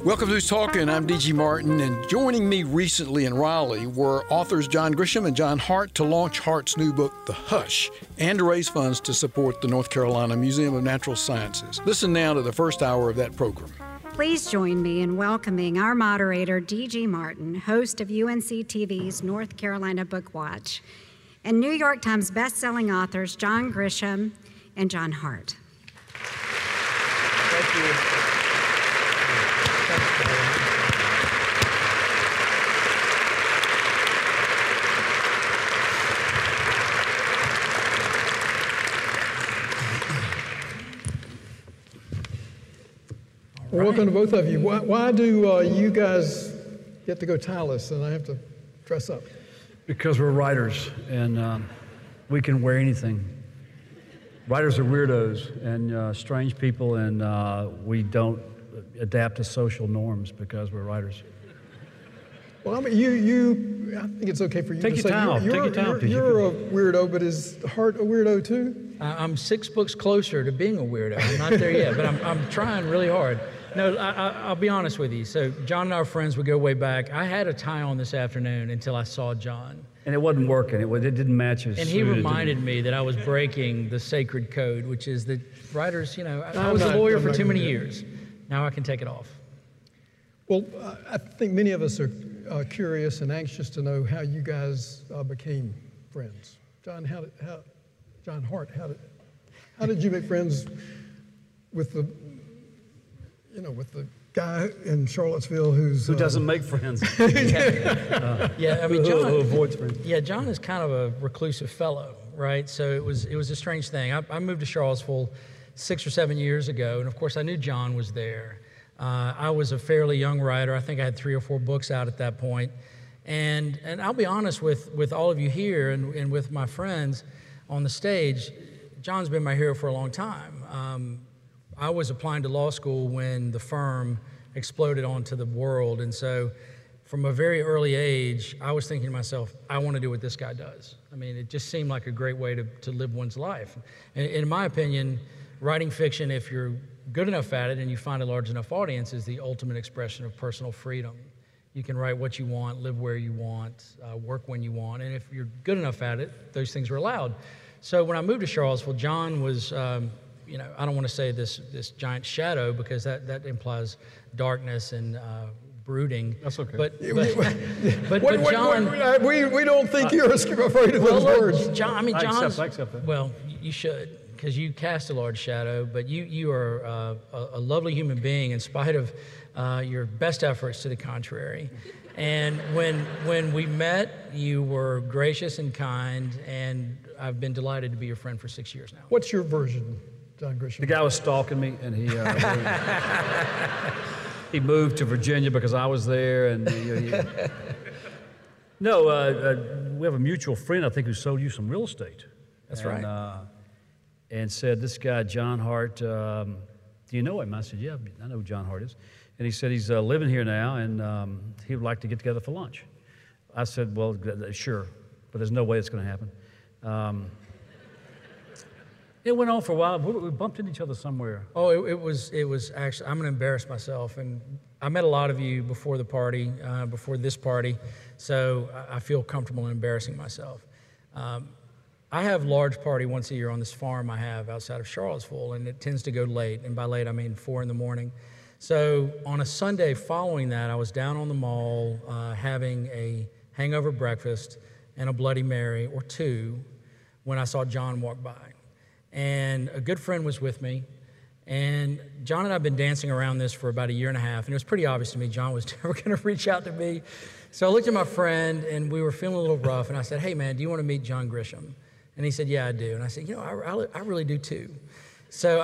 Welcome to Who's Talking. I'm D.G. Martin, and joining me recently in Raleigh were authors John Grisham and John Hart to launch Hart's new book, The Hush, and to raise funds to support the North Carolina Museum of Natural Sciences. Listen now to the first hour of that program. Please join me in welcoming our moderator, D.G. Martin, host of UNC TV's North Carolina Book Watch, and New York Times bestselling authors John Grisham and John Hart. Thank you. Well, welcome to both of you. Why do you guys get to go tieless and I have to dress up? Because we're writers and we can wear anything. Writers are weirdos and strange people, and we don't adapt to social norms because we're writers. Well, I mean, I think it's okay for you Take to your say time. you're a weirdo, but is Hart a weirdo too? I'm 6 books closer to being a weirdo. I'm not there yet, but I'm trying really hard. No, I'll be honest with you. So John and I are friends. We go way back. I had a tie on this afternoon until I saw John. And it wasn't working. It didn't match his And suit. he reminded me that I was breaking the sacred code, which is that writers, I was a lawyer for too many years. Now I can take it off. Well, I think many of us are curious and anxious to know how you guys became friends. John, John Hart, how did you make friends with the guy in Charlottesville who doesn't make friends? Yeah, I mean, John. Who avoids friends. Yeah, John is kind of a reclusive fellow, right? So it was a strange thing. I moved to Charlottesville 6 or 7 years ago, and of course I knew John was there. I was a fairly young writer. I think I had 3 or 4 books out at that point. And I'll be honest with all of you here and with my friends on the stage, John's been my hero for a long time. I was applying to law school when the firm exploded onto the world. And so from a very early age, I was thinking to myself, I want to do what this guy does. I mean, it just seemed like a great way to live one's life. And in my opinion, writing fiction, if you're good enough at it and you find a large enough audience, is the ultimate expression of personal freedom. You can write what you want, live where you want, work when you want, and if you're good enough at it, those things are allowed. So when I moved to Charlottesville, John was, I don't want to say this giant shadow because that implies darkness and brooding. That's okay. But John, we don't think you're afraid of those words. John, I accept that. Well, you should, because you cast a large shadow, but you are a lovely human being in spite of your best efforts to the contrary. And when we met, you were gracious and kind, and I've been delighted to be your friend for 6 years now. What's your version, John Grisham? The guy was stalking me, and he moved to Virginia because I was there, and we have a mutual friend, I think, who sold you some real estate. That's right. And said, this guy, John Hart, do you know him? I said, yeah, I know who John Hart is. And he said he's living here now, and he would like to get together for lunch. I said, well, sure, but there's no way it's going to happen. It went on for a while. We bumped into each other somewhere. Oh, it was actually, I'm going to embarrass myself. And I met a lot of you before the party, before this party, so I feel comfortable in embarrassing myself. I have a large party once a year on this farm I have outside of Charlottesville, and it tends to go late. And by late, I mean 4 in the morning. So on a Sunday following that, I was down on the mall having a hangover breakfast and a Bloody Mary or 2 when I saw John walk by. And a good friend was with me, and John and I have been dancing around this for about 1.5 years, and it was pretty obvious to me John was never going to reach out to me. So I looked at my friend, and we were feeling a little rough, and I said, hey, man, do you want to meet John Grisham? And he said, yeah, I do. And I said, I really do too. So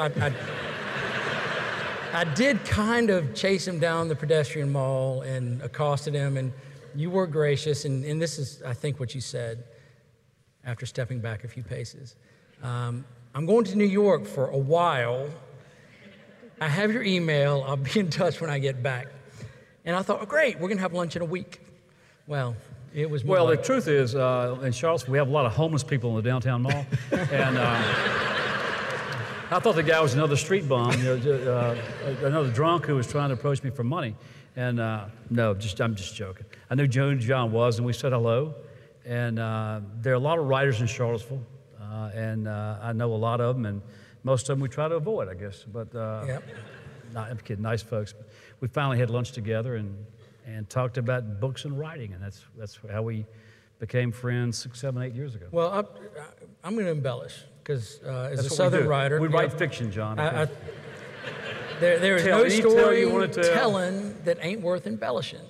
I did kind of chase him down the pedestrian mall and accosted him, and you were gracious, and this is, I think, what you said after stepping back a few paces. I'm going to New York for a while. I have your email. I'll be in touch when I get back. And I thought, oh, great, we're going to have lunch in a week. Well, it was more the truth is, in Charlottesville, we have a lot of homeless people in the downtown mall. And I thought the guy was another street bum, another drunk who was trying to approach me for money. And no, I'm just joking. I knew John was, and we said hello. And there are a lot of writers in Charlottesville, and I know a lot of them, and most of them we try to avoid, I guess. But Yep. I'm kidding, nice folks. But we finally had lunch together and talked about books and writing, and that's how we became friends 6, 7, 8 years ago. Well, I'm going to embellish because as That's a what we Southern do. writer, We write fiction, John. there is Tell no any story tale you wanna tell. telling that ain't worth embellishing.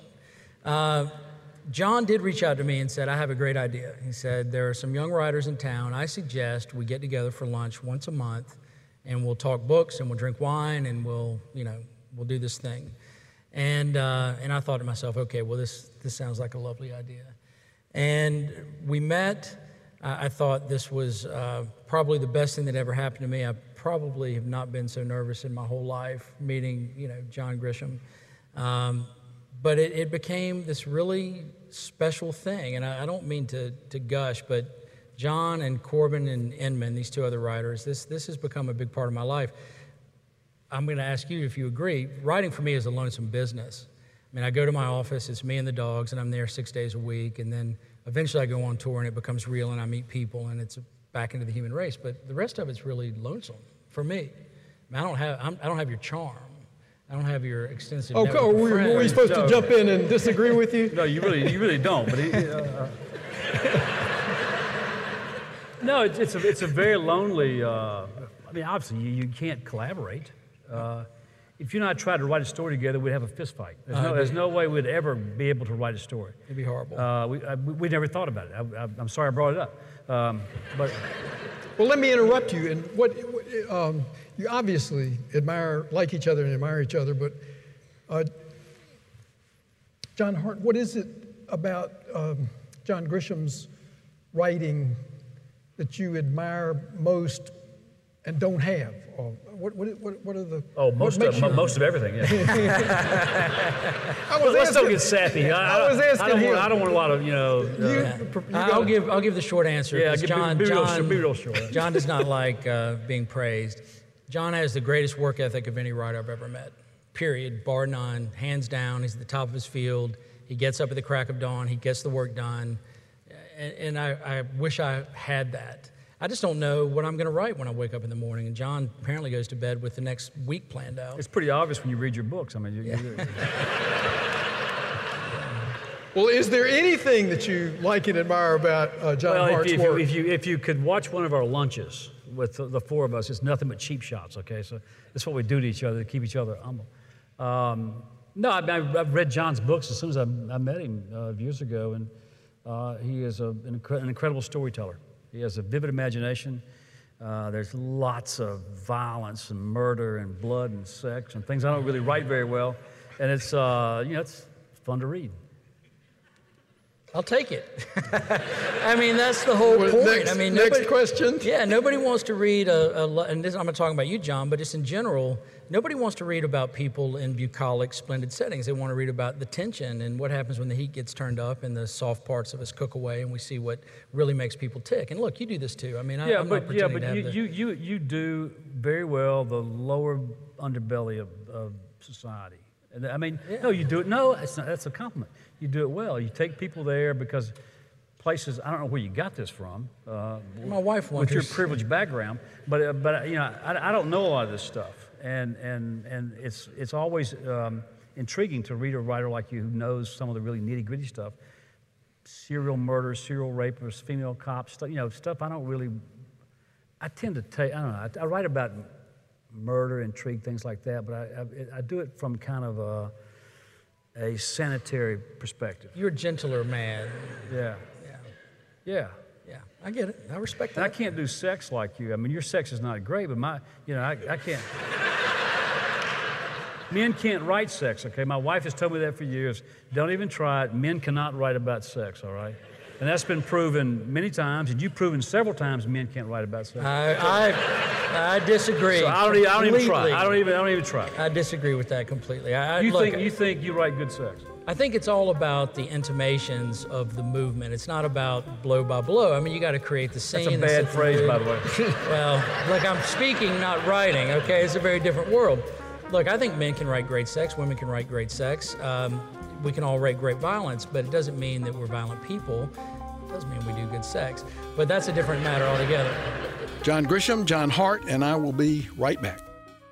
John did reach out to me and said, I have a great idea. He said, there are some young writers in town. I suggest we get together for lunch once a month, and we'll talk books, and we'll drink wine, and we'll do this thing. And I thought to myself, okay, well, this sounds like a lovely idea. And we met. I thought this was probably the best thing that ever happened to me. I probably have not been so nervous in my whole life meeting, John Grisham. But it became this really special thing. And I don't mean to gush, but John and Corbin and Inman, these two other writers, this has become a big part of my life. I'm going to ask you if you agree. Writing for me is a lonesome business. I mean, I go to my office, it's me and the dogs, and I'm there 6 days a week, and then eventually I go on tour and it becomes real and I meet people and it's back into the human race. But the rest of it's really lonesome for me. I mean, I don't have your charm. I don't have your extensive network of were we friends. supposed to jump in and disagree with you? No, you really don't. But no, it's a very lonely. I mean, obviously you can't collaborate. If you and I tried to write a story together, we'd have a fist fight. There's no way we'd ever be able to write a story. It'd be horrible. We never thought about it. I'm sorry I brought it up. But Well, let me interrupt you. And you obviously like each other and admire each other, but John Hart, what is it about John Grisham's writing that you admire most and don't have? What are the? Oh, most of everything. Yeah. Let's don't get sappy. I don't want a lot of I'll give the short answer. Yeah, 'cause be real short. John does not like being praised. John has the greatest work ethic of any writer I've ever met. Period. Bar none. Hands down. He's at the top of his field. He gets up at the crack of dawn. He gets the work done. And I wish I had that. I just don't know what I'm going to write when I wake up in the morning. And John apparently goes to bed with the next week planned out. It's pretty obvious when you read your books. I mean, Well, is there anything that you like and admire about John Hart's work? If you could watch one of our lunches with the four of us, it's nothing but cheap shots. Okay, so that's what we do to each other to keep each other humble. No, I've read John's books as soon as I met him years ago, and he is an incredible storyteller. He has a vivid imagination. There's lots of violence and murder and blood and sex and things I don't really write very well, and it's it's fun to read. I'll take it. I mean, that's the whole point. Next question. Yeah, nobody wants to read and this, I'm not talking about you, John, but just in general, nobody wants to read about people in bucolic, splendid settings. They want to read about the tension and what happens when the heat gets turned up and the soft parts of us cook away and we see what really makes people tick. And look, you do this too. I mean, I'm not pretending to have you do very well the lower underbelly of society. And I mean, no, you do it. No, that's a compliment. You do it well. You take people there because places. I don't know where you got this from. My wife wonders. With your privileged background, but I don't know a lot of this stuff, and it's always intriguing to read a writer like you who knows some of the really nitty gritty stuff. Serial murders, serial rapers, female cops, stuff I don't really. I tend to take. I don't know. I write about murder, intrigue, things like that, but I do it from kind of a sanitary perspective. You're a gentler man. Yeah. Yeah, I get it. I respect that. And I can't do sex like you. I mean, your sex is not great, but I can't. Men can't write sex, okay? My wife has told me that for years. Don't even try it. Men cannot write about sex, all right? And that's been proven many times, and you've proven several times men can't write about sex. I disagree. So I don't even try. I don't even try. I disagree with that completely. You think you write good sex? I think it's all about the intimations of the movement. It's not about blow by blow. I mean, you got to create the scene. That's a bad phrase, by the way. Well, look, I'm speaking, not writing, okay? It's a very different world. Look, I think men can write great sex, women can write great sex. We can all write great violence, but it doesn't mean that we're violent people. It doesn't mean we do good sex. But that's a different matter altogether. John Grisham, John Hart, and I will be right back.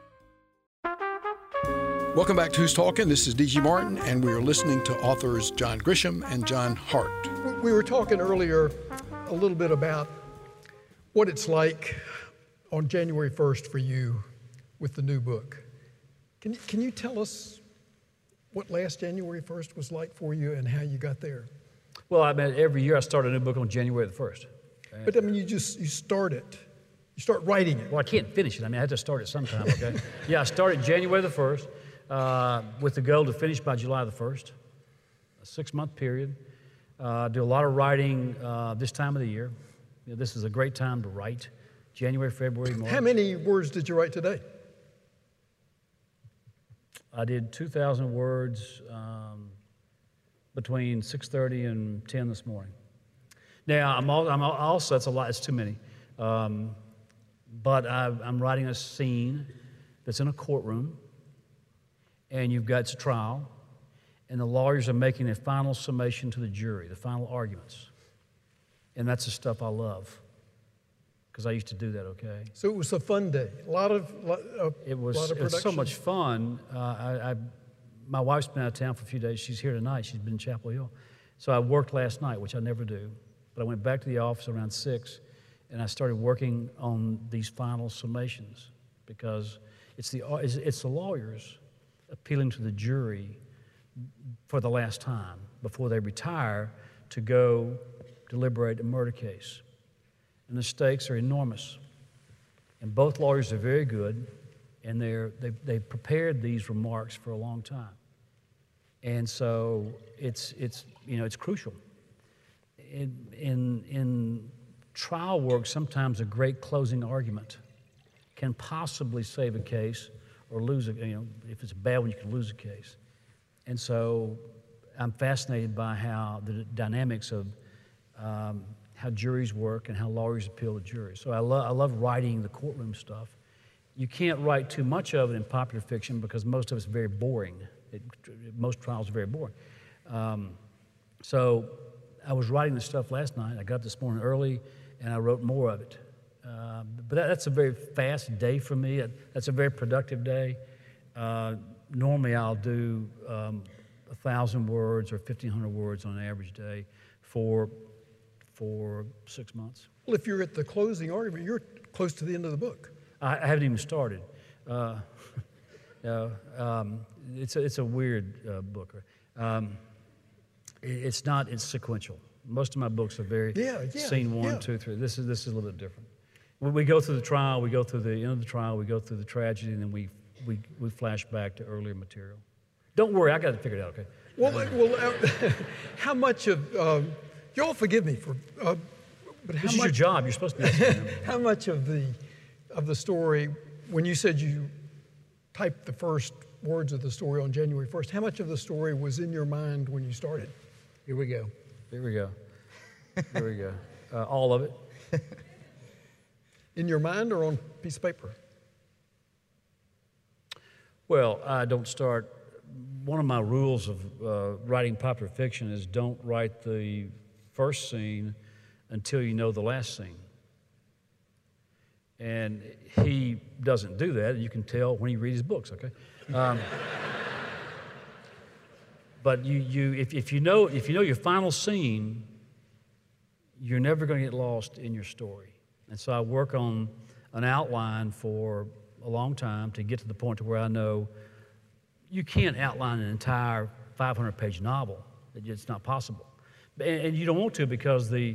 Welcome back to Who's Talking. This is D.G. Martin, and we are listening to authors John Grisham and John Hart. We were talking earlier a little bit about what it's like on January 1st for you with the new book. Can you tell us what last January 1st was like for you and how you got there? Well, I mean, every year I start a new book on January the 1st. But I mean, you start it. You start writing it. Well, I can't finish it. I mean, I had to start it sometime, okay? Yeah, I started January the 1st with the goal to finish by July the 1st, a 6-month period. Do a lot of writing this time of the year. You know, this is a great time to write, January, February, March. How many words did you write today? I did 2,000 words between 6:30 and 10 this morning. Now, I'm also, that's a lot, it's too many. But I'm writing a scene that's in a courtroom, and it's a trial, and the lawyers are making a final summation to the jury, the final arguments. And that's the stuff I love, because I used to do that, okay? So it was a fun day. A lot of It was so much fun. My wife's been out of town for a few days. She's here tonight. She's been in Chapel Hill. So I worked last night, which I never do. But I went back to the office around 6, and I started working on these final summations, because it's the lawyers appealing to the jury for the last time before they retire to go deliberate a murder case. And the stakes are enormous. And both lawyers are very good, and they've prepared these remarks for a long time. And so it's crucial. In trial work, sometimes a great closing argument can possibly save a case or lose if it's a bad one, you can lose a case. And so I'm fascinated by how the dynamics of how juries work and how lawyers appeal to juries. So I love writing the courtroom stuff. You can't write too much of it in popular fiction because most of it's very boring. Most trials are very boring. So I was writing this stuff last night. I got up this morning early, and I wrote more of it. But that's a very fast day for me. That's a very productive day. Normally I'll do 1,000 words or 1,500 words on an average day for 6 months. Well, if you're at the closing argument, you're close to the end of the book. I haven't even started. It's a weird book. It's sequential. Most of my books are very scene 1, 2, 3. This is a little bit different. We go through the trial, we go through the end of the trial, we go through the tragedy, and then we flash back to earlier material. Don't worry, I got it figured out, okay? Well, how much of y'all forgive me for, but this is your job. You're supposed to be. How much of the story, when you said you typed the first words of the story on January 1st, how much of the story was in your mind when you started? Here we go. Here we go. Here we go. All of it. In your mind or on a piece of paper? Well, I don't start. One of my rules of writing popular fiction is don't write the first scene until you know the last scene. And he doesn't do that. You can tell when you read his books, okay? But if you know your final scene, you're never going to get lost in your story. And so I work on an outline for a long time to get to the point to where I know you can't outline an entire 500-page novel. It's not possible. And you don't want to, because the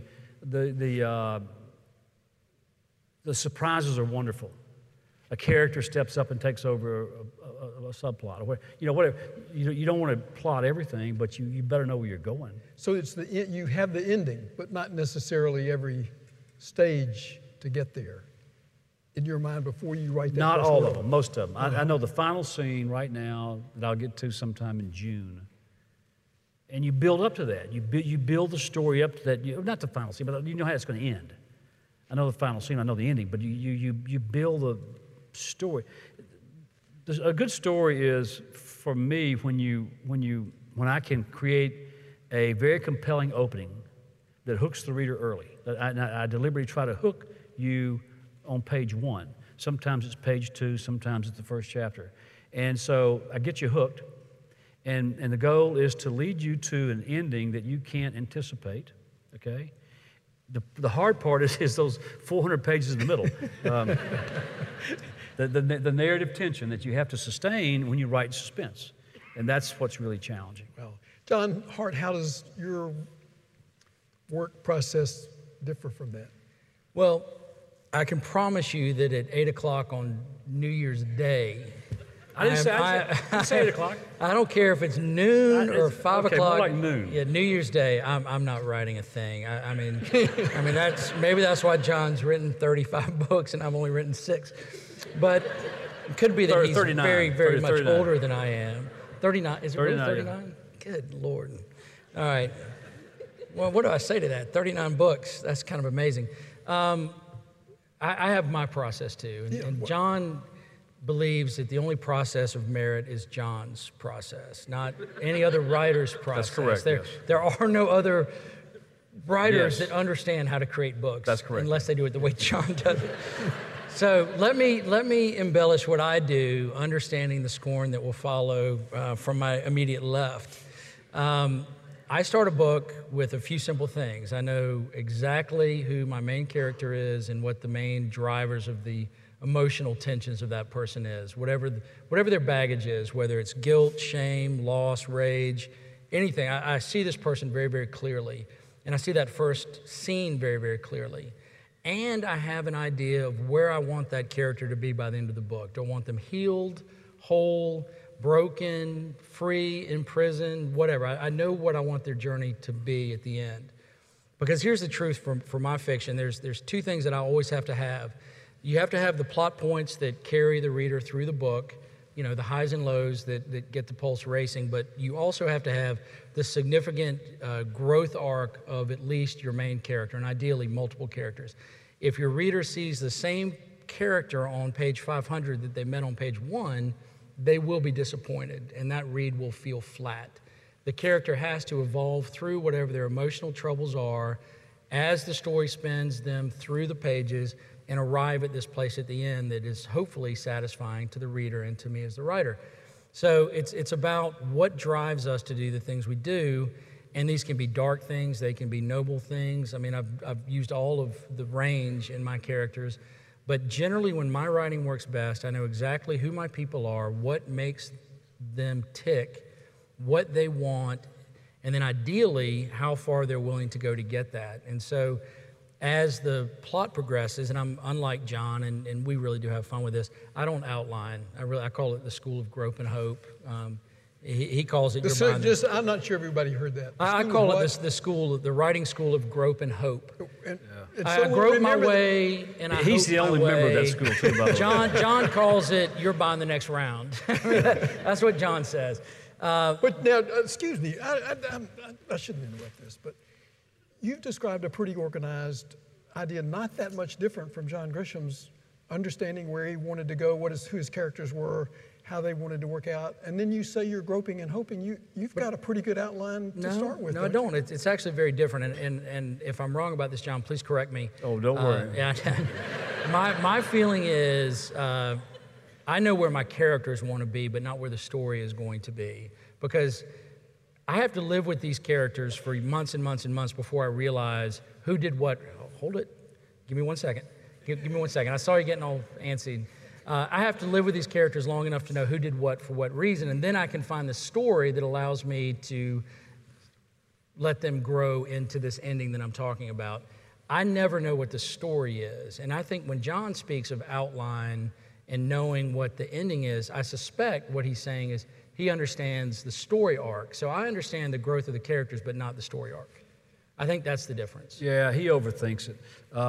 surprises are wonderful. A character steps up and takes over a subplot, or whatever. You don't want to plot everything, but you better know where you're going. So you have the ending, but not necessarily every stage to get there in your mind before you write that. Not all of them, most of them. I know the final scene right now that I'll get to sometime in June. And you build up to that. You build the story up to that. Not the final scene, but you know how it's going to end. I know the final scene, I know the ending, but you build a story. A good story is, for me, when I can create a very compelling opening that hooks the reader early. I deliberately try to hook you on page 1. Sometimes it's page 2, sometimes it's the first chapter. And so I get you hooked, and the goal is to lead you to an ending that you can't anticipate, okay? The hard part is those 400 pages in the middle. The narrative tension that you have to sustain when you write suspense. And that's what's really challenging. Well, John Hart, how does your work process differ from that? Well, I can promise you that at 8 o'clock on New Year's Day, I didn't say 8 o'clock. I don't care if it's noon or 5 okay, o'clock. More like noon. Yeah, New Year's Day, I'm not writing a thing. I mean, that's why John's written 35 books and I've only written 6. But it could be that he's 39, very, very much 39. older than I am. 39, is it really 39, 39? Good Lord. All right. Well, what do I say to that? 39 books, that's kind of amazing. I have my process too. And John believes that the only process of merit is John's process, not any other writer's process. That's correct, yes. There are no other writers Yes. that understand how to create books. That's correct. Unless they do it the way John does it. So let me embellish what I do, understanding the scorn that will follow from my immediate left. I start a book with a few simple things. I know exactly who my main character is and what the main drivers of the emotional tensions of that person is, whatever their baggage is, whether it's guilt, shame, loss, rage, anything. I see this person very, very clearly, and I see that first scene very, very clearly. And I have an idea of where I want that character to be by the end of the book. Do I want them healed, whole, broken, free, in prison, whatever? I know what I want their journey to be at the end. Because here's the truth for my fiction. There's two things that I always have to have. You have to have the plot points that carry the reader through the book, you know, the highs and lows that get the pulse racing, but you also have to have the significant growth arc of at least your main character, and ideally multiple characters. If your reader sees the same character on page 500 that they met on page 1, they will be disappointed, and that read will feel flat. The character has to evolve through whatever their emotional troubles are as the story spins them through the pages and arrive at this place at the end that is hopefully satisfying to the reader and to me as the writer. So it's about what drives us to do the things we do, and these can be dark things, they can be noble things. I mean, I've used all of the range in my characters, but generally when my writing works best, I know exactly who my people are, what makes them tick, what they want, and then ideally how far they're willing to go to get that. And so as the plot progresses, and I'm unlike John, and we really do have fun with this, I don't outline. I call it the school of grope and hope. He calls it. I'm not sure everybody heard that. I call it the writing school of grope and hope. And I grope my way, and I He's hope the only my member of way. that school too, by the way. John calls it, you're buying the next round. That's what John says. But now, excuse me, I shouldn't interrupt this, but you've described a pretty organized idea, not that much different from John Grisham's understanding where he wanted to go, who his characters were, how they wanted to work out, and then you say you're groping and hoping. You've got a pretty good outline to start with. No, I don't. It's actually very different, and if I'm wrong about this, John, please correct me. Oh, don't worry. Yeah, my feeling is I know where my characters want to be, but not where the story is going to be, because I have to live with these characters for months and months and months before I realize who did what. Hold it. Give me 1 second. Give me 1 second. I saw you getting all antsy. I have to live with these characters long enough to know who did what for what reason, and then I can find the story that allows me to let them grow into this ending that I'm talking about. I never know what the story is, and I think when John speaks of outline and knowing what the ending is, I suspect what he's saying is he understands the story arc. So I understand the growth of the characters, but not the story arc. I think that's the difference. Yeah, he overthinks it.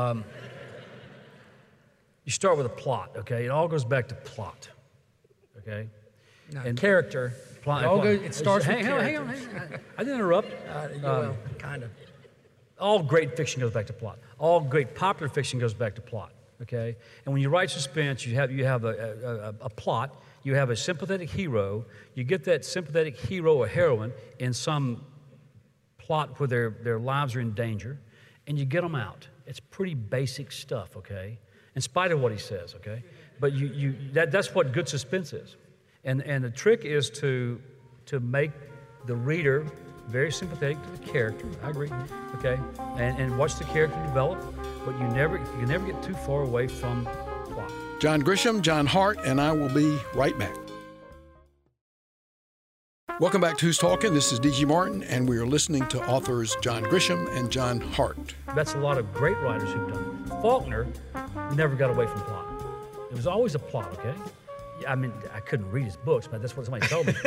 You start with a plot, okay? It all goes back to plot, okay? No, And character. Plot. It starts with hang on. I didn't interrupt. Well, kind of. All great fiction goes back to plot. All great popular fiction goes back to plot. Okay, and when you write suspense, you have a plot. You have a sympathetic hero. You get that sympathetic hero or heroine in some plot where their lives are in danger, and you get them out. It's pretty basic stuff. Okay, in spite of what he says. Okay, but that's what good suspense is, and the trick is to make the reader very sympathetic to the character. I agree. Okay, and watch the character develop, but you can never get too far away from plot. John Grisham, John Hart, and I will be right back. Welcome back to Who's Talking. This is D.G. Martin, and we are listening to authors John Grisham and John Hart. That's a lot of great writers who've done it. Faulkner never got away from plot. It was always a plot. Okay, I mean, I couldn't read his books, but that's what somebody told me.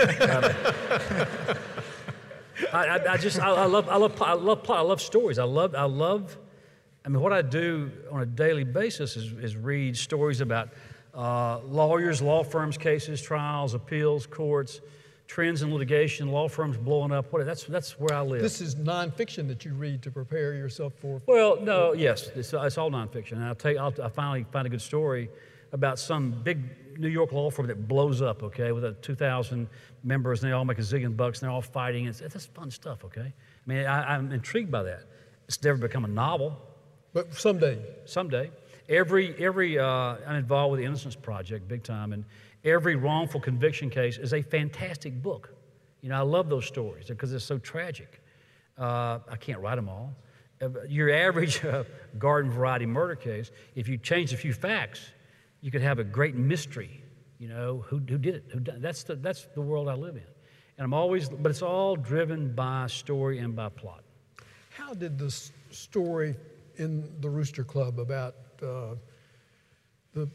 I love plot. I love stories. I mean, what I do on a daily basis is read stories about lawyers, law firms, cases, trials, appeals, courts, trends in litigation, law firms blowing up. That's where I live. This is nonfiction that you read to prepare yourself for. Well, no, yes, it's all nonfiction. And I finally find a good story about some big New York law firm that blows up, okay, with 2,000 members, and they all make a zillion bucks, and they're all fighting. That's fun stuff, okay? I mean, I'm intrigued by that. It's never become a novel. But someday. Someday. I'm involved with the Innocence Project big time, and every wrongful conviction case is a fantastic book. You know, I love those stories because they're so tragic. I can't write them all. Your average garden variety murder case, if you change a few facts, you could have a great mystery. You know, who did it? That's the world I live in, and but it's all driven by story and by plot. How did the story in the Rooster Club about the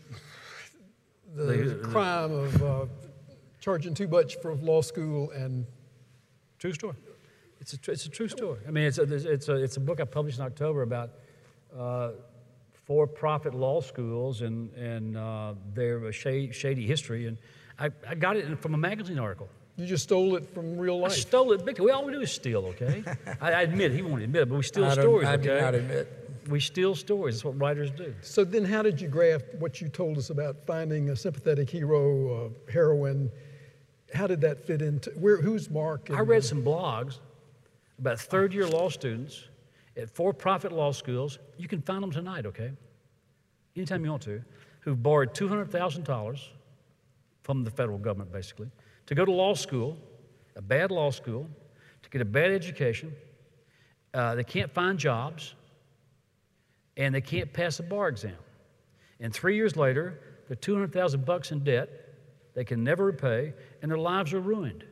crime of charging too much for law school and true story? It's a true story. I mean, it's a book I published in October about for-profit law schools and their shady history, and I got it from a magazine article. You just stole it from real life. I stole it big time. All we do is steal, okay? I admit, he won't admit it, but we steal stories, okay? I do not admit. We steal stories. That's what writers do. So then how did you graft what you told us about finding a sympathetic hero, heroine? How did that fit into, who's Mark? I read some blogs about third-year law students at for-profit law schools. You can find them tonight, okay? Anytime you want to, who've borrowed $200,000 from the federal government, basically, to go to law school, a bad law school, to get a bad education. They can't find jobs, and they can't pass a bar exam. And 3 years later, they're $200,000 in debt. They can never repay, and their lives are ruined.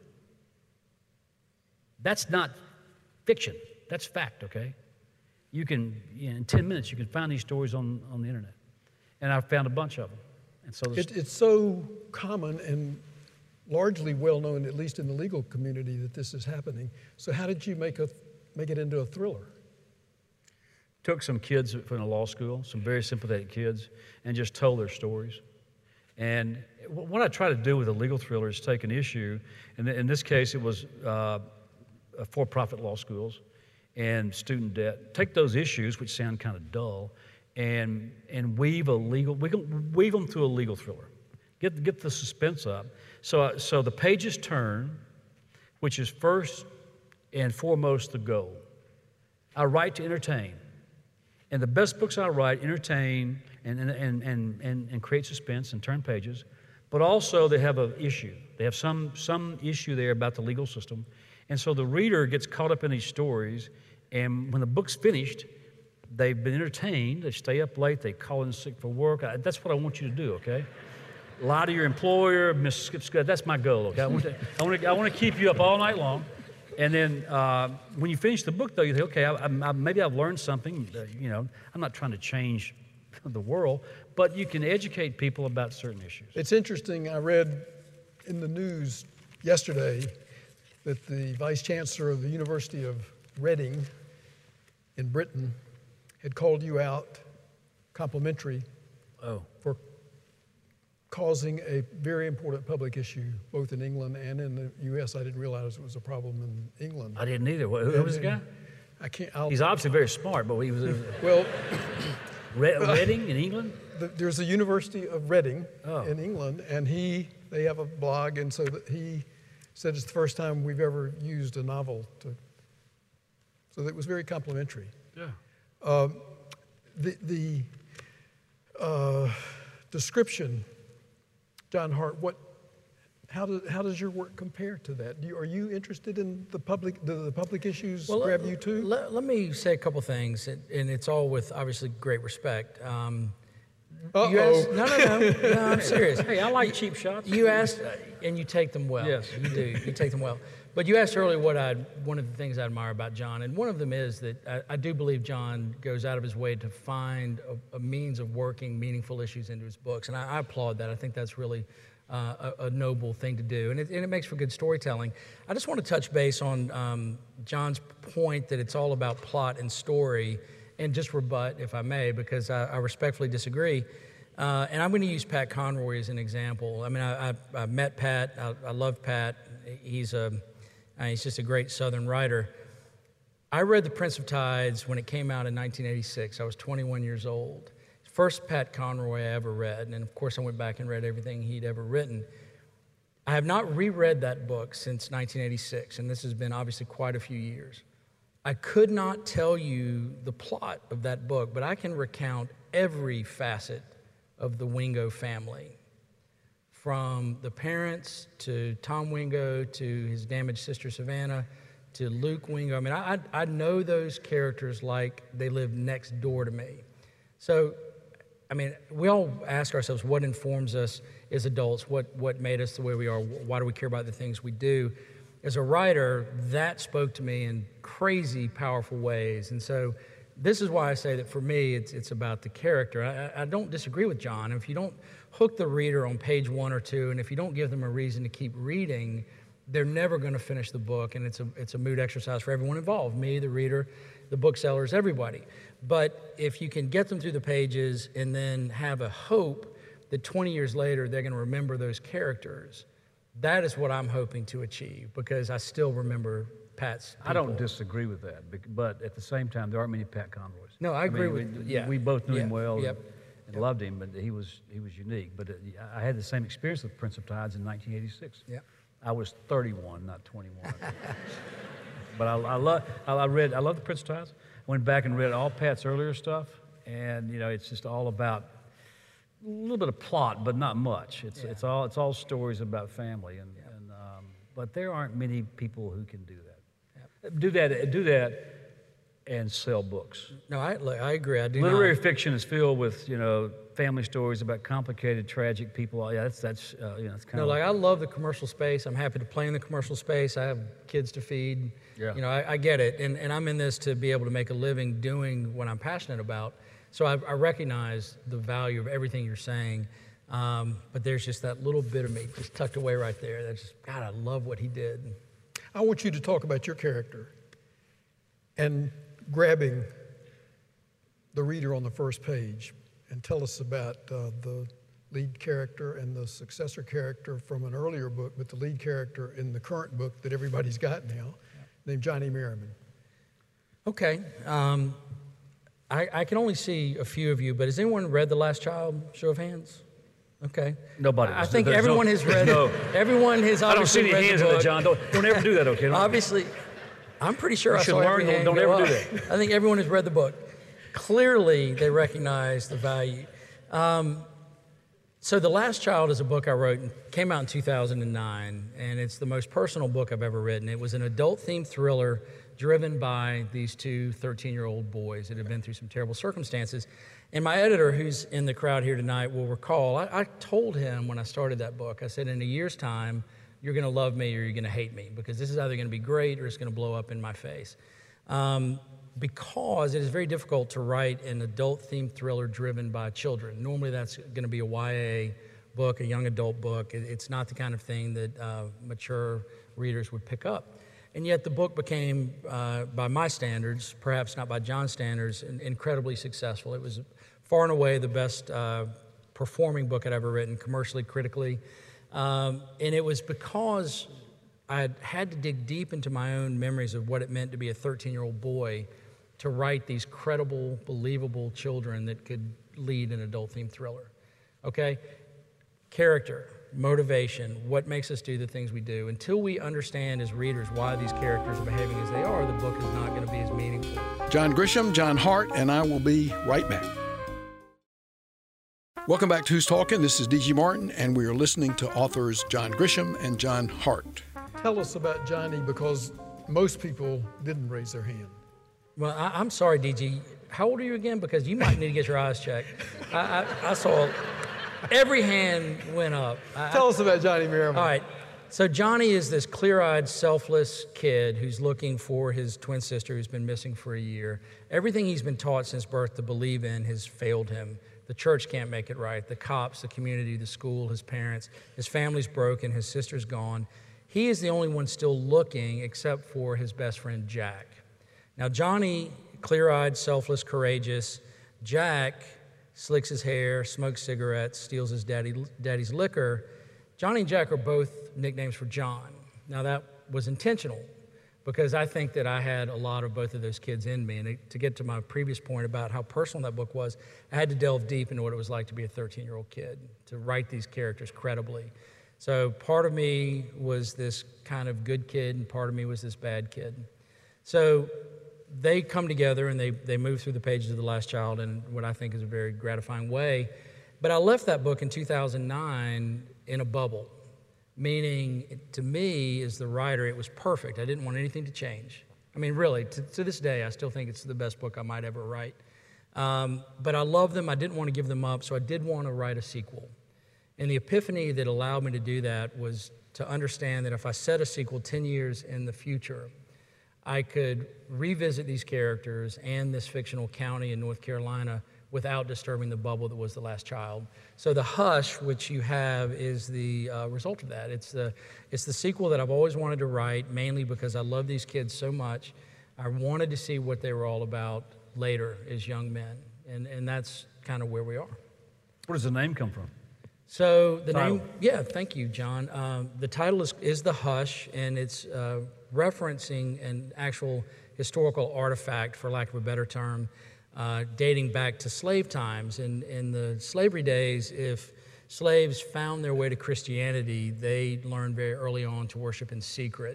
That's not fiction. That's fact, okay? You can, in 10 minutes, you can find these stories on the internet. And I've found a bunch of them. And so it's so common and largely well known, at least in the legal community, that this is happening. So how did you make it into a thriller? Took some kids from the law school, some very sympathetic kids, and just told their stories. And what I try to do with a legal thriller is take an issue, and in this case it was for-profit law schools and student debt. Take those issues, which sound kind of dull, and weave them through a legal thriller. Get the suspense up. So the pages turn, which is first and foremost the goal. I write to entertain. And the best books I write entertain and create suspense and turn pages, but also they have an issue. They have some issue there about the legal system. And so the reader gets caught up in these stories, and when the book's finished, they've been entertained, they stay up late, they call in sick for work. That's what I want you to do, okay? Lie to your employer, skip school. That's my goal, okay? I want to keep you up all night long. And then when you finish the book, though, you think, okay, maybe I've learned something. You know, I'm not trying to change the world, but you can educate people about certain issues. It's interesting. I read in the news yesterday that the Vice Chancellor of the University of Reading in Britain had called you out complimentary for causing a very important public issue, both in England and in the U.S. I didn't realize it was a problem in England. I didn't either. Who was the guy? I can't. He's obviously very smart, but he was Well, Reading in England. There's a University of Reading Oh. in England, and they have a blog, and so that he said it's the first time we've ever used a novel so that it was very complimentary. Yeah. The description, John Hart, how does your work compare to that? Are you interested in the public issues grab you too? Let me say a couple things, and it's all with obviously great respect. Uh-oh. You asked, no, I'm serious. Hey, I like cheap shots. You asked, and you take them well. Yes. You do. You take them well. But you asked earlier one of the things I admire about John, and one of them is that I do believe John goes out of his way to find a means of working meaningful issues into his books, and I applaud that. I think that's really a noble thing to do, and it makes for good storytelling. I just want to touch base on John's point that it's all about plot and story, and just rebut, if I may, because I respectfully disagree. And I'm going to use Pat Conroy as an example. I mean, I met Pat. I love Pat. He's just a great Southern writer. I read The Prince of Tides when it came out in 1986. I was 21 years old. First Pat Conroy I ever read, and of course I went back and read everything he'd ever written. I have not reread that book since 1986, and this has been obviously quite a few years. I could not tell you the plot of that book, but I can recount every facet of the Wingo family, from the parents to Tom Wingo to his damaged sister Savannah to Luke Wingo. I mean, I know those characters like they lived next door to me. So, I mean, we all ask ourselves what informs us as adults, what made us the way we are, why do we care about the things we do? As a writer, that spoke to me in crazy, powerful ways. And so this is why I say that for me, it's about the character. I don't disagree with John. If you don't hook the reader on page 1 or 2, and if you don't give them a reason to keep reading, they're never going to finish the book, and it's a mood exercise for everyone involved, me, the reader, the booksellers, everybody. But if you can get them through the pages and then have a hope that 20 years later they're going to remember those characters, that is what I'm hoping to achieve, because I still remember Pat's people. I don't disagree with that, but at the same time, there aren't many Pat Conroys. No, I agree with you. We both knew him well Yep. and loved him, but he was unique. But I had the same experience with Prince of Tides in 1986. Yeah. I was 31, not 21. But I love the Prince of Tides. I went back and read all Pat's earlier stuff, and it's just all about a little bit of plot, but not much. It's all stories about family, but there aren't many people who can do that. Do that, and sell books. No, I agree. I do. Literary not. fiction is filled with family stories about complicated, tragic people. Yeah, that's it's kind No, of like I love the commercial space. I'm happy to play in the commercial space. I have kids to feed. Yeah. I get it, and I'm in this to be able to make a living doing what I'm passionate about. So I recognize the value of everything you're saying, but there's just that little bit of me just tucked away right there. That's just, God, I love what he did. I want you to talk about your character and grabbing the reader on the first page and tell us about the lead character and the successor character from an earlier book, but the lead character in the current book that everybody's got now, named Johnny Merriman. Okay. I can only see a few of you, but has anyone read The Last Child? Show of hands. Okay. Nobody. I think everyone has read it. Everyone has I don't see obviously any read hands the in book. it, John. Don't ever do that, okay? Obviously, I'm pretty sure I should saw learn, every hand don't go ever do up. that. I think everyone has read the book. Clearly, they recognize the value. So The Last Child is a book I wrote, and came out in 2009, and it's the most personal book I've ever written. It was an adult-themed thriller driven by these two 13-year-old boys that had been through some terrible circumstances. And my editor, who's in the crowd here tonight, will recall, I told him when I started that book, I said, in a year's time, you're going to love me or you're going to hate me, because this is either going to be great or it's going to blow up in my face. Because it is very difficult to write an adult-themed thriller driven by children. Normally that's going to be a YA book, a young adult book. It's not the kind of thing that mature readers would pick up. And yet the book became, by my standards, perhaps not by John's standards, incredibly successful. It was far and away the best performing book I'd ever written, commercially, critically. And it was because I had to dig deep into my own memories of what it meant to be a 13-year-old boy to write these credible, believable children that could lead an adult-themed thriller. Okay? Character, motivation, what makes us do the things we do. Until we understand as readers why these characters are behaving as they are, the book is not going to be as meaningful. John Grisham, John Hart, and I will be right back. Welcome back to Who's Talking. This is D.G. Martin, and we are listening to authors John Grisham and John Hart. Tell us about Johnny, because most people didn't raise their hand. Well, I'm sorry, D.G. How old are you again? Because you might need to get your eyes checked. I saw every hand went up. Tell us about Johnny Merriman. All right. So Johnny is this clear-eyed, selfless kid who's looking for his twin sister who's been missing for a year. Everything he's been taught since birth to believe in has failed him. The church can't make it right. The cops, the community, the school, his parents. His family's broken. His sister's gone. He is the only one still looking except for his best friend, Jack. Now, Johnny, clear-eyed, selfless, courageous. Jack slicks his hair, smokes cigarettes, steals his daddy's liquor. Johnny and Jack are both nicknames for John. Now, that was intentional because I think that I had a lot of both of those kids in me. And to get to my previous point about how personal that book was, I had to delve deep into what it was like to be a 13-year-old kid, to write these characters credibly. So part of me was this kind of good kid, and part of me was this bad kid. So they come together and they move through the pages of The Last Child in what I think is a very gratifying way. But I left that book in 2009 in a bubble, meaning to me as the writer, it was perfect. I didn't want anything to change. I mean, really, to this day, I still think it's the best book I might ever write. But I love them. I didn't want to give them up, so I did want to write a sequel. And the epiphany that allowed me to do that was to understand that if I set a sequel 10 years in the future, I could revisit these characters and this fictional county in North Carolina without disturbing the bubble that was The Last Child. So The Hush, which you have, is the result of that. It's the sequel that I've always wanted to write, mainly because I love these kids so much. I wanted to see what they were all about later as young men, and that's kind of where we are. Where does the name come from? So the name, yeah, thank you, John. The title is The Hush, and it's referencing an actual historical artifact, for lack of a better term, dating back to slave times. In the slavery days, if slaves found their way to Christianity, they learned very early on to worship in secret.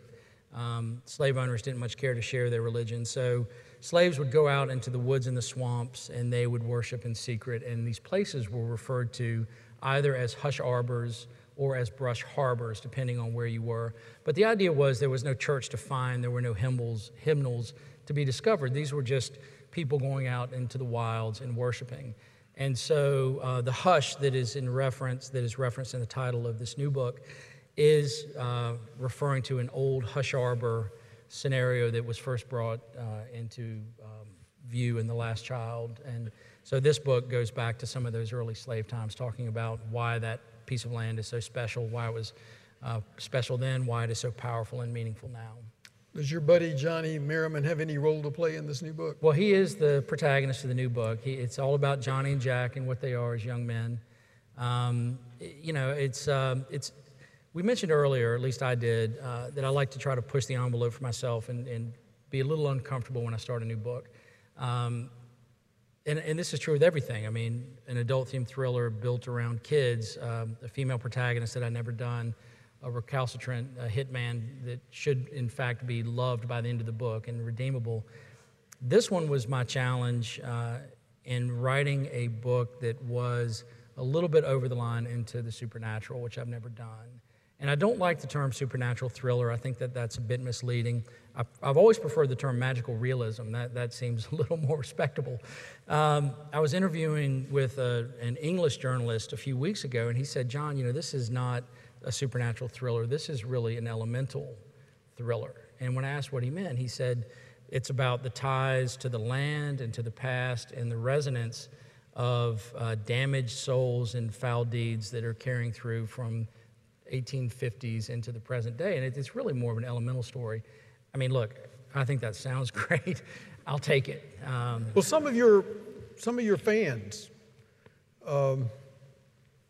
Slave owners didn't much care to share their religion, so slaves would go out into the woods and the swamps, and they would worship in secret, and these places were referred to either as hush arbors or as brush harbors, depending on where you were. But the idea was there was no church to find, there were no hymnals to be discovered. These were just people going out into the wilds and worshiping. And so the hush that is referenced in the title of this new book is referring to an old hush arbor scenario that was first brought into view in The Last Child. And so this book goes back to some of those early slave times, talking about why that piece of land is so special, why it was special then, why it is so powerful and meaningful now. Does your buddy Johnny Merriman have any role to play in this new book? Well, he is the protagonist of the new book. It's all about Johnny and Jack and what they are as young men. We mentioned earlier, at least I did, that I like to try to push the envelope for myself and be a little uncomfortable when I start a new book. And this is true with everything. I mean, an adult-themed thriller built around kids, a female protagonist that I'd never done, a recalcitrant hitman that should, in fact, be loved by the end of the book and redeemable. This one was my challenge in writing a book that was a little bit over the line into the supernatural, which I've never done. And I don't like the term supernatural thriller. I think that that's a bit misleading. I've always preferred the term magical realism. That seems a little more respectable. I was interviewing with an English journalist a few weeks ago, and he said, John, this is not a supernatural thriller. This is really an elemental thriller. And when I asked what he meant, he said, it's about the ties to the land and to the past and the resonance of damaged souls and foul deeds that are carrying through from 1850s into the present day. And it's really more of an elemental story. I mean, look, I think that sounds great. I'll take it. Well, some of your fans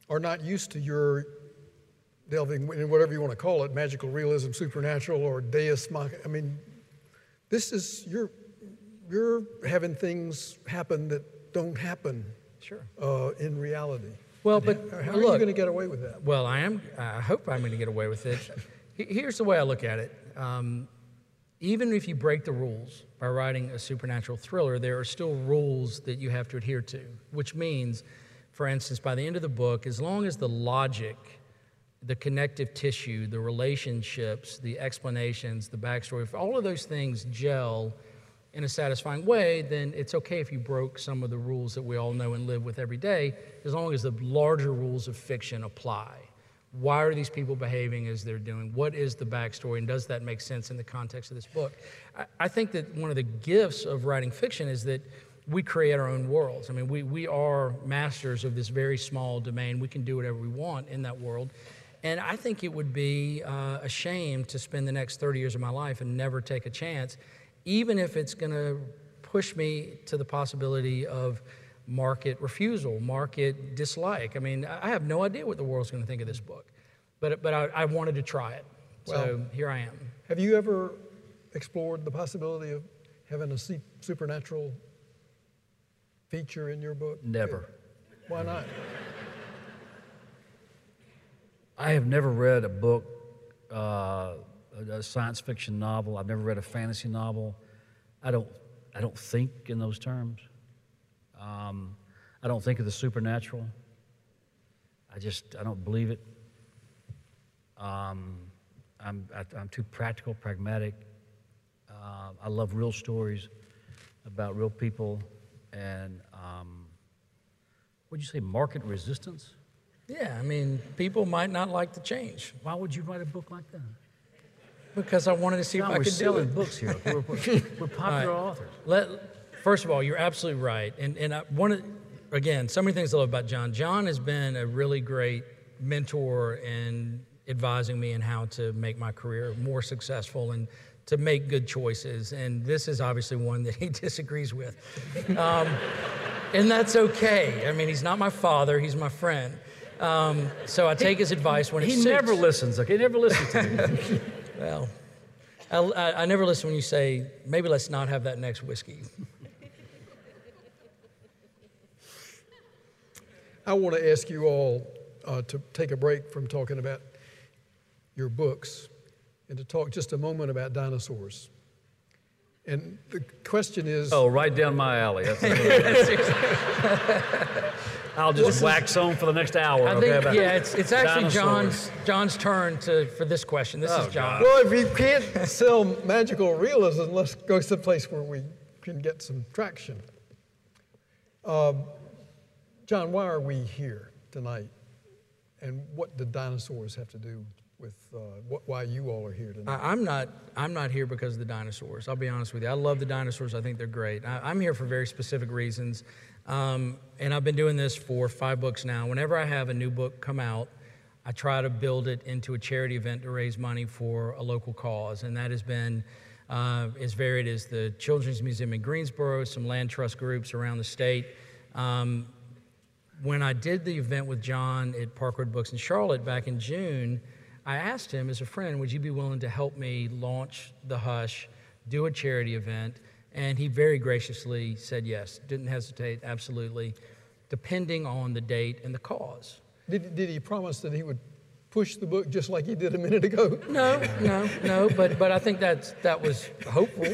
are not used to your delving in whatever you want to call it, magical realism, supernatural, or deus machina. I mean, this is, you're having things happen that don't happen in reality. Well, but how are look, you going to get away with that? Well, I hope I'm going to get away with it. Here's the way I look at it. Even if you break the rules by writing a supernatural thriller, there are still rules that you have to adhere to, which means, for instance, by the end of the book, as long as the logic, the connective tissue, the relationships, the explanations, the backstory, if all of those things gel in a satisfying way, then it's okay if you broke some of the rules that we all know and live with every day, as long as the larger rules of fiction apply. Why are these people behaving as they're doing? What is the backstory, and does that make sense in the context of this book? I think that one of the gifts of writing fiction is that we create our own worlds. I mean, we are masters of this very small domain. We can do whatever we want in that world. And I think it would be a shame to spend the next 30 years of my life and never take a chance, even if it's going to push me to the possibility of market refusal, market dislike. I mean, I have no idea what the world's going to think of this book, but I wanted to try it. So here I am. Have you ever explored the possibility of having a supernatural feature in your book? Never. Why not? I have never read a book, a science fiction novel. I've never read a fantasy novel. I don't think in those terms. I don't think of the supernatural. I don't believe it. I'm too practical, pragmatic. I love real stories about real people, and what'd you say, market resistance? Yeah, I mean, people might not like the change. Why would you write a book like that? Because I wanted to see if I could do it. We're selling books here. We're popular authors. First of all, you're absolutely right. And again, so many things I love about John. John has been a really great mentor in advising me in how to make my career more successful and to make good choices. And this is obviously one that he disagrees with. And that's okay. I mean, he's not my father, he's my friend. So I take his advice when it suits. He never listens, okay? He never listens to me. Well, I never listen when you say, maybe let's not have that next whiskey. I want to ask you all to take a break from talking about your books and to talk just a moment about dinosaurs. And the question is... Oh, right down my alley. I'll just wax on for the next hour. I think, it's actually John's turn for this question. This is John. Well, if you can't sell magical realism, let's go to the place where we can get some traction. John, why are we here tonight? And what do dinosaurs have to do with why you all are here tonight? I'm not here because of the dinosaurs. I'll be honest with you. I love the dinosaurs. I think they're great. I'm here for very specific reasons. And I've been doing this for 5 books now. Whenever I have a new book come out, I try to build it into a charity event to raise money for a local cause. And that has been as varied as the Children's Museum in Greensboro, some land trust groups around the state. When I did the event with John at Parkwood Books in Charlotte back in June, I asked him as a friend, would you be willing to help me launch The Hush, do a charity event? And he very graciously said yes, didn't hesitate, absolutely, depending on the date and the cause. Did he promise that he would push the book just like he did a minute ago? No, but I think that was hopeful.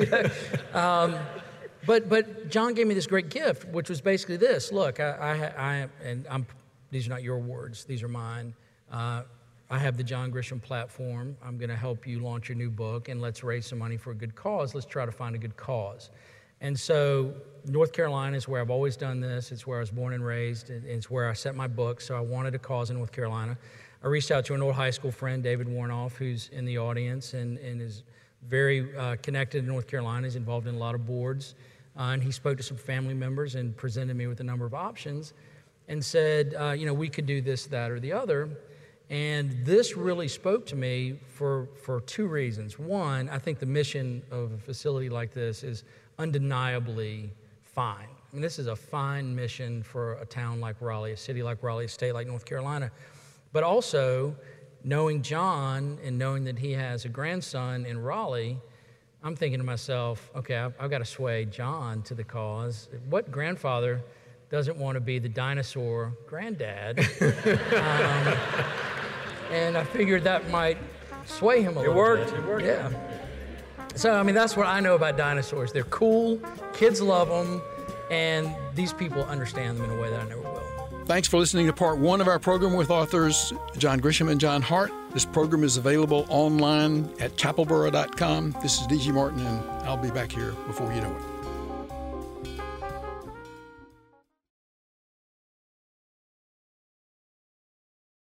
But John gave me this great gift, which was basically this. Look, these are not your words, these are mine. I have the John Grisham platform. I'm going to help you launch your new book, and let's raise some money for a good cause. Let's try to find a good cause. And so North Carolina is where I've always done this. It's where I was born and raised. It's where I set my book, so I wanted a cause in North Carolina. I reached out to an old high school friend, David Warnoff, who's in the audience and is very connected in North Carolina. He's involved in a lot of boards. And he spoke to some family members and presented me with a number of options and said, we could do this, that, or the other. And this really spoke to me for 2 reasons. One, I think the mission of a facility like this is undeniably fine. I mean, this is a fine mission for a town like Raleigh, a city like Raleigh, a state like North Carolina. But also, knowing John and knowing that he has a grandson in Raleigh, I'm thinking to myself, okay, I've got to sway John to the cause. What grandfather doesn't want to be the dinosaur granddad? And I figured that might sway him a little bit. It worked. Yeah. So, I mean, that's what I know about dinosaurs. They're cool, kids love them, and these people understand them in a way that I never will. Thanks for listening to part 1 of our program with authors John Grisham and John Hart. This program is available online at chapelboro.com. This is D.G. Martin, and I'll be back here before you know it.